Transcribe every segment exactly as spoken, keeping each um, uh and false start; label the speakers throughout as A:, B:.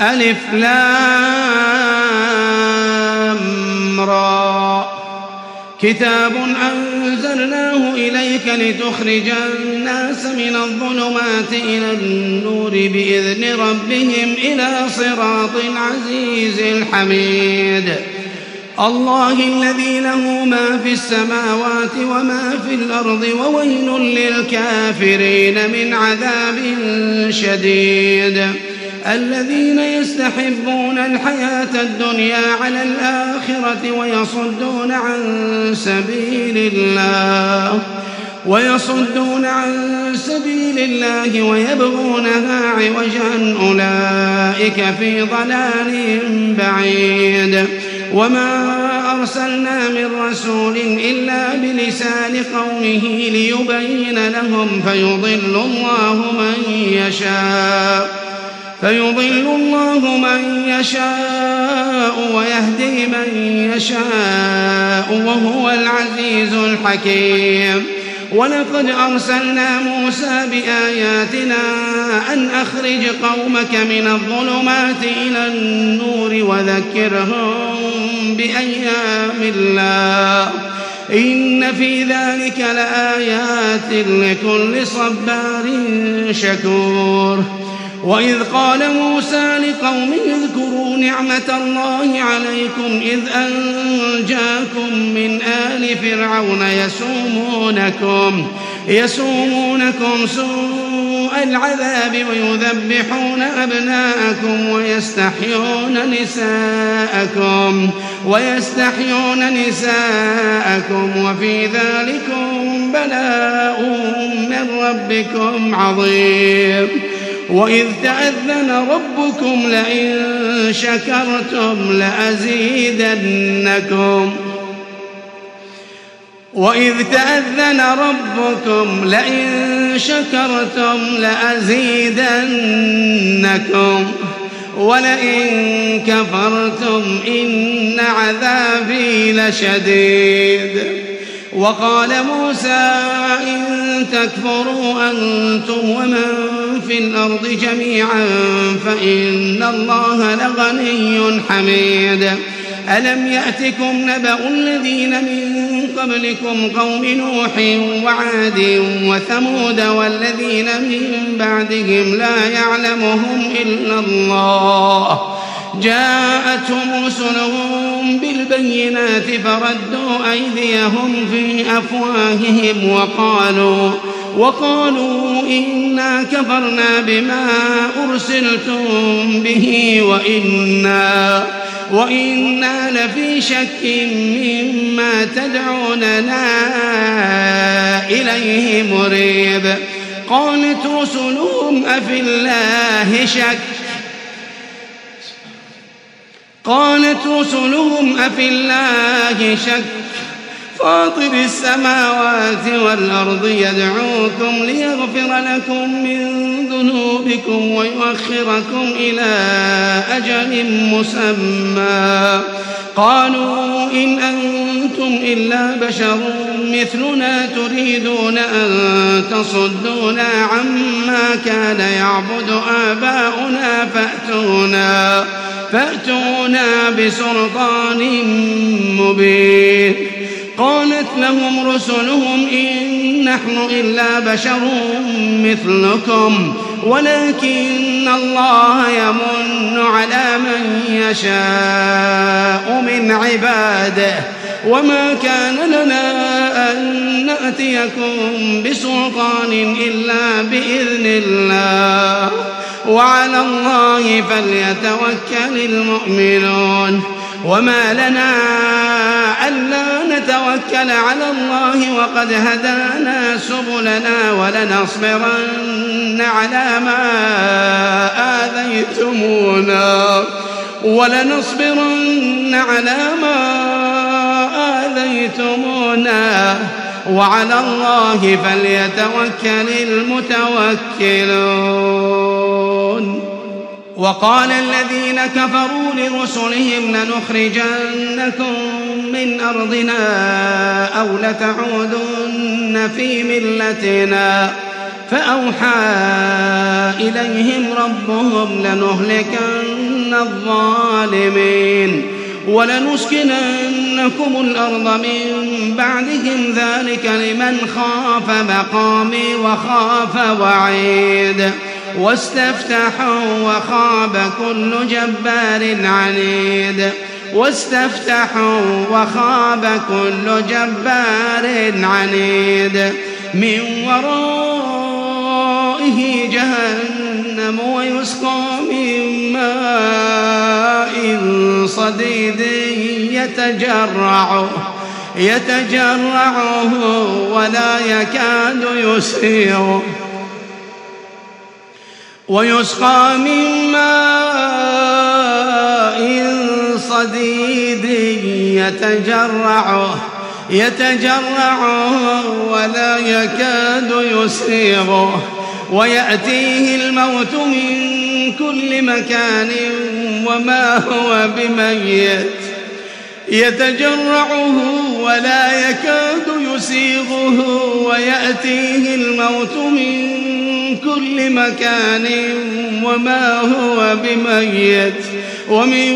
A: ألف لام را كتاب أنزلناه إليك لتخرج الناس من الظلمات إلى النور بإذن ربهم إلى صراط العزيز الحميد الله الذي له ما في السماوات وما في الأرض وويل للكافرين من عذاب شديد الذين يستحبون الحياة الدنيا على الآخرة ويصدون عن سبيل الله ويصدون عن سبيل الله ويبغونها عوجا أولئك في ضلال بعيد وما أرسلنا من رسول إلا بلسان قومه ليبين لهم فيضل الله من يشاء فيضل الله من يشاء ويهدي من يشاء وهو العزيز الحكيم ولقد أرسلنا موسى بآياتنا أن أخرج قومك من الظلمات إلى النور وذكرهم بأيام الله إن في ذلك لآيات لكل صبار شكور وإذ قال موسى لقومه اذكروا نعمة الله عليكم إذ أنجاكم من آل فرعون يسومونكم, يسومونكم سوء العذاب ويذبحون أبناءكم ويستحيون نساءكم, ويستحيون نساءكم وفي ذلكم بلاء من ربكم عظيم وإذ تأذن ربكم لئن شكرتم لأزيدنكم وإذ تأذن ربكم لئن شكرتم لأزيدنكم ولئن كفرتم إن عذابي لشديد وقال موسى إن تكفروا أنتم ومن في الأرض جميعا فإن الله لغني حميد ألم يأتكم نبأ الذين من قبلكم قوم نوح وعاد وثمود والذين من بعدهم لا يعلمهم إلا الله جاءتهم رسلهم بالبينات فردوا أيديهم في أفواههم وقالوا, وقالوا إنا كفرنا بما أرسلتم به وإنا, وإنا لفي شك مما تدعوننا إليه مريب قالت رسلهم أفي الله شك قالت رسلهم أفي الله شك فاطر السماوات والأرض يدعوكم ليغفر لكم من ذنوبكم ويؤخركم إلى أجل مسمى قالوا إن أنتم إلا بشر مثلنا تريدون أن تصدونا عما كان يعبد آباؤنا فأتونا, فأتونا بسلطان مبين قالت لهم رسلهم إن نحن إلا بشر مثلكم ولكن الله يمن على من يشاء من عباده وما كان لنا أن نأتيكم بسلطان إلا بإذن الله وعلى الله فليتوكل المؤمنون وما لنا ألا نتوكل على الله وقد هدانا سبلنا ولنصبرن على ما آذيتمونا ولنصبرن على ما آذيتمونا وعلى الله فليتوكل المتوكلون وقال الذين كفروا لرسلهم لنخرجنكم من أرضنا أو لتعودن في ملتنا فأوحى إليهم ربهم لنهلكن الظالمين ولنسكننكم الأرض من بعدهم ذلك لمن خاف مقامي وخاف وعيد واستفتحوا وخاب كل جبار عنيد واستفتحوا وخاب كل جبار عنيد من ورائه جهنم ويسقى من ماء صديد يتجرعه يتجرعه ولا يكاد يسيغه ويسقى من ماء صديد يتجرعه يتجرعه ولا يكاد يسيغه ويأتيه الموت من كل مكان وما هو بميت يتجرعه ولا يكاد يسيغه ويأتيه الموت من كل مكان وما هو بميت ومن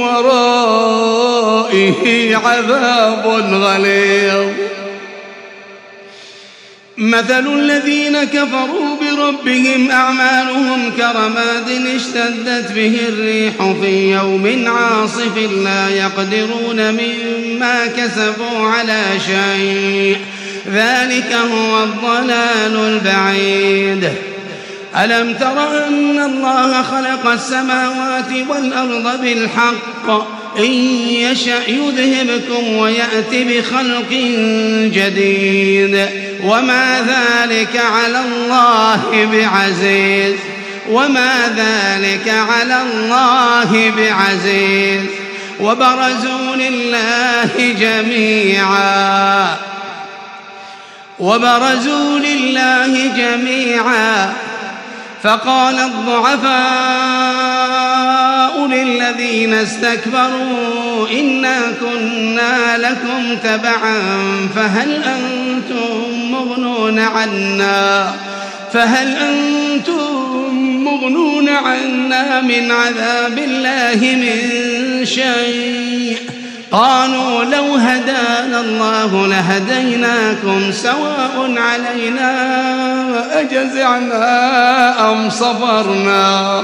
A: ورائه عذاب غليظ مثل الذين كفروا بربهم أعمالهم كرماد اشتدت به الريح في يوم عاصف لا يقدرون مما كسبوا على شيء ذلك هو الضلال البعيد ألم تر أن الله خلق السماوات والأرض بالحق إن يشأ يذهبكم ويأتي بخلق جديد وما ذلك على الله بعزيز وما ذلك على الله بعزيز وبرزوا لله جميعا وبرزوا لله جميعا فقال الضعفاء للذين استكبروا إنا كنا لكم تبعا فهل أنتم مغنون عنا فهل أنتم مغنون عنا من عذاب الله من شيء قالوا لو هدانا الله لهديناكم سواء علينا أجزعنا أم صبرنا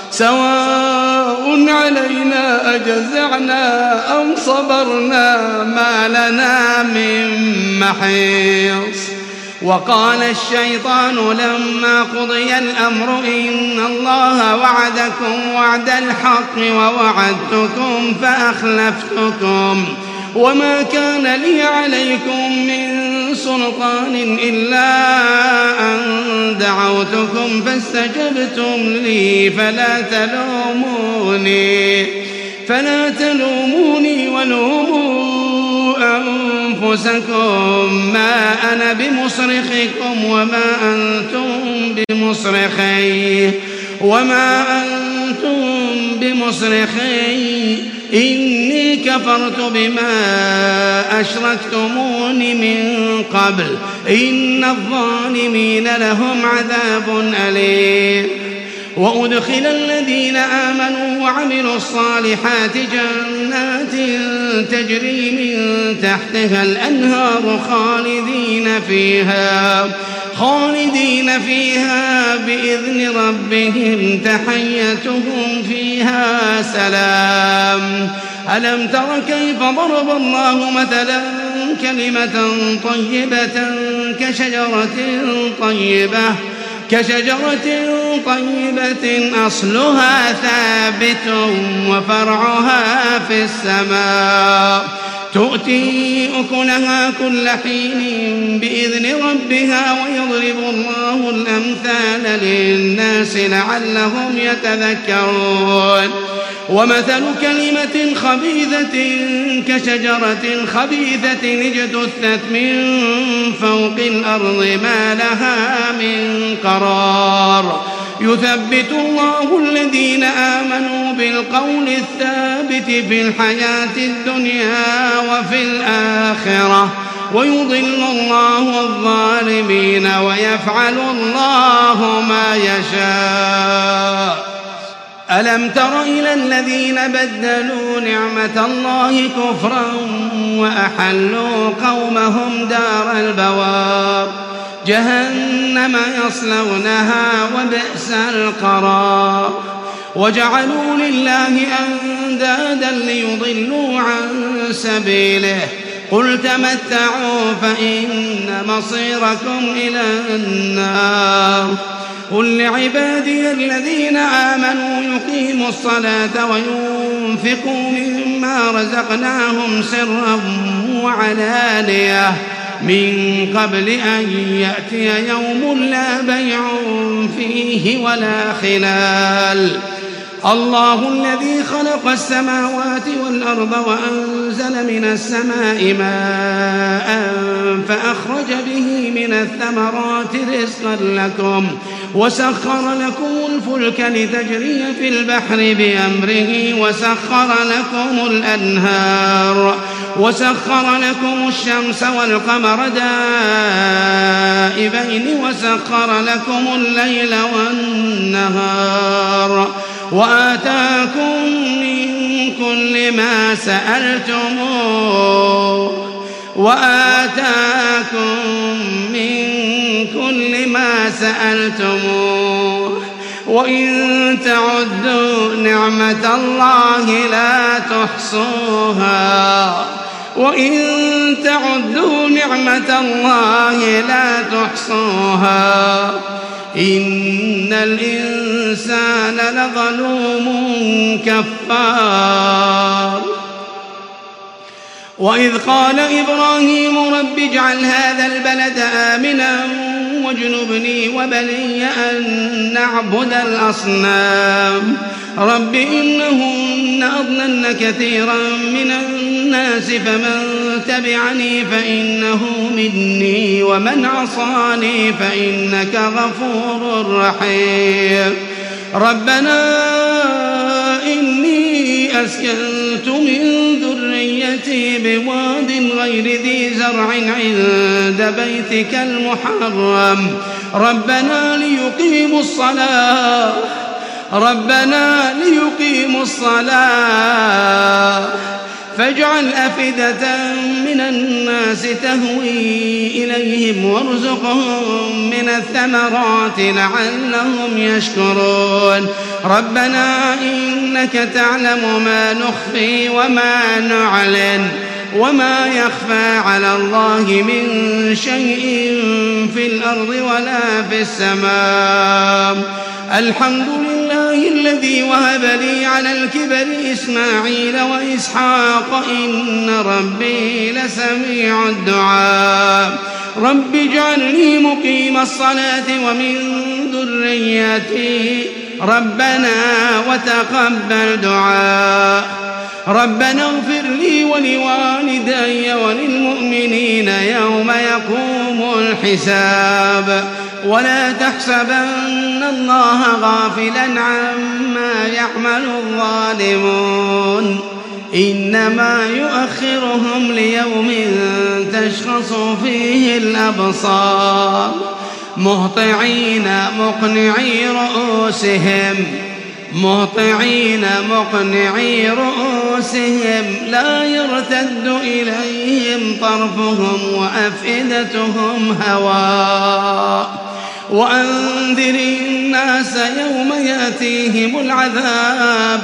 A: سواء علينا أجزعنا أم صبرنا ما لنا من محيص وقال الشيطان لما قضي الأمر إن الله وعدكم وعد الحق ووعدتكم فأخلفتكم وما كان لي عليكم من سلطان إلا أن دعوتكم فاستجبتم لي فلا تلوموني فلا تلوموني ولوموا أنفسكم ما أنا بمصرخكم وما أنتم بمصرخي وما أنتم بمصرخي إني كفرت بما أشركتمون من قبل إن الظالمين لهم عذاب أليم وأدخل الذين آمنوا وعملوا الصالحات جنات تجري من تحتها الأنهار خالدين فيها خالدين فيها بإذن ربهم تحيتهم فيها سلام ألم تر كيف ضرب الله مثلا كلمة طيبة كشجرة طيبة كشجرة طيبة أصلها ثابت وفرعها في السماء تؤتي أكلها كل حين بإذن ربها ويضرب الله الأمثال للناس لعلهم يتذكرون ومثل كلمة خبيثة كشجرة خبيثة اجتثت من فوق الأرض ما لها من قرار يثبت الله الذين آمنوا بالقول الثابت في الحياة الدنيا وفي الآخرة ويضل الله الظالمين ويفعل الله ما يشاء ألم تر إلى الذين بدلوا نعمة الله كفرا وأحلوا قومهم دار البوار جهنم يصلونها وبئس القرار وجعلوا لله أندادا ليضلوا عن سبيله قل تمتعوا فإن مصيركم إلى النار قل لعبادي الذين آمنوا يقيموا الصلاة وينفقوا مما رزقناهم سرا وعلانية من قبل أن يأتي يوم لا بيع فيه ولا خلال الله الذي خلق السماوات والأرض وأنزل من السماء ماء فأخرج به من الثمرات رزقا لكم وسخر لكم الفلك لتجري في البحر بأمره وسخر لكم الأنهار وسخر لكم الشمس والقمر دائبين وسخر لكم الليل والنهار وآتاكم من كل ما سألتموه وآتاكم من كل ما سألتموه وإن تعدوا نعمة الله لا تحصوها وإن تعدوا نعمة الله لا تحصوها إن الإنسان لظلوم كفار وإذ قال إبراهيم رب اجعل هذا البلد آمنا واجنبني وبني أن نعبد الأصنام رب إنهن أضللن كثيرا من الناس فمن تبعني فإنه مني ومن عصاني فإنك غفور رحيم ربنا إني أسكنت من ذريتي بواد غير ذي زرع عند بيتك المحرم ربنا ليقيموا الصلاة ربنا ليقيموا الصلاة فاجعل أفئدة من الناس تهوي إليهم وارزقهم من الثمرات لعلهم يشكرون ربنا إنك تعلم ما نخفي وما نعلن وما يخفى على الله من شيء في الأرض ولا في السماء الحمد لله الذي وهب لي على الكبر إسماعيل وإسحاق إن ربي لسميع الدعاء رب اجعلني مقيم الصلاة ومن ذريتي ربنا وتقبل دعاء ربنا اغفر لي ولوالدي وللمؤمنين يوم يقوم الحساب ولا تحسبن الله غافلا عما يعمل الظالمون إنما يؤخرهم ليوم تشخص فيه الأبصار مهطعين مقنعي رؤوسهم مهطعين مقنعي رؤوسهم لا يرتد إليهم طرفهم وأفئدتهم هواء وأنذر الناس يوم يأتيهم العذاب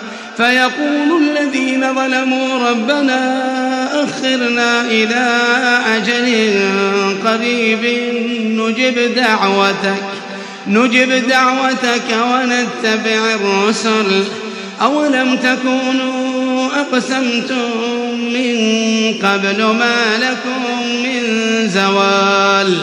A: فيقول الذين ظلموا ربنا أخرنا إلى أجل قريب نجب دعوتك نجب دعوتك ونتبع الرسل أولم تكونوا أقسمتم من قبل ما لكم من زوال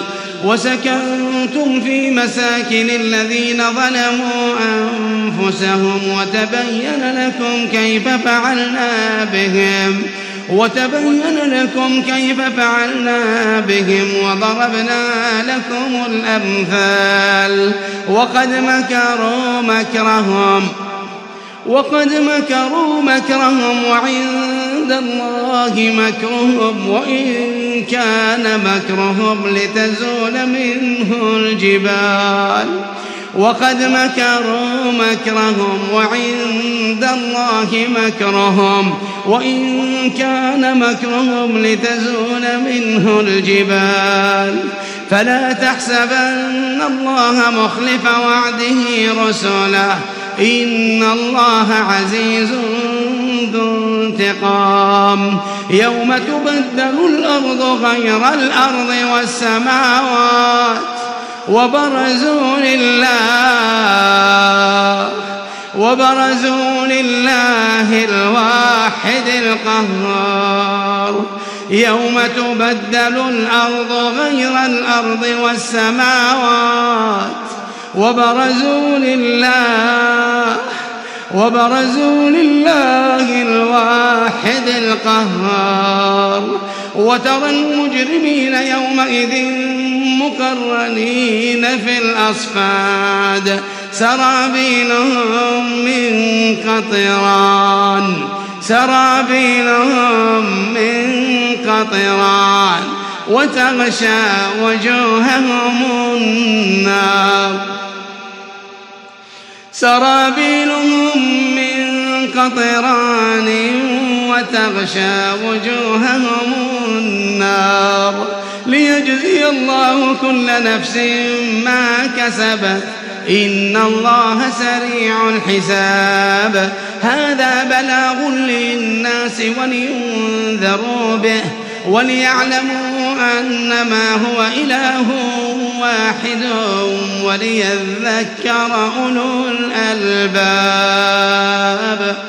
A: وسكنتم في مساكن الذين ظلموا أنفسهم وتبين لكم كيف فعلنا بهم وتبين لكم كيف فعلنا بهم وضربنا لكم الأمثال وقد مكروا مكرهم وقد مكروا مكرهم وعند الله مكرهم وإن كان مكرهم لتزول منه الجبال وقد مكروا مكرهم وعند الله مكرهم وإن كان مكرهم لتزول منه الجبال فلا تحسبن الله مخلف وعده رسله إن الله عزيز ذو انتقام يوم تبدل الأرض غير الأرض والسماوات وبرزوا لله وبرزوا لله الواحد القهار يوم تبدل الأرض غير الأرض والسماوات وبرزوا لله وبرزوا لله الواحد القهار وترى المجرمين يومئذ مقرنين في الأصفاد سرابيلهم من قطران سرابيلهم من قطران وتغشى وجوههم النار سرابيلهم من قطران وتغشى وجوههم النار ليجزي الله كل نفس ما كسبت إن الله سريع الحساب هذا بلاغ للناس ولينذروا به وليعلموا أنما هو إله واحد وليذكر أولو الألباب.